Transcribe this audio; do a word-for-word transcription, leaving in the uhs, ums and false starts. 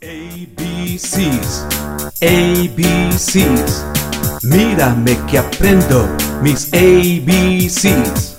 A B Cs, A B Cs, mírame que aprendo mis A B Cs.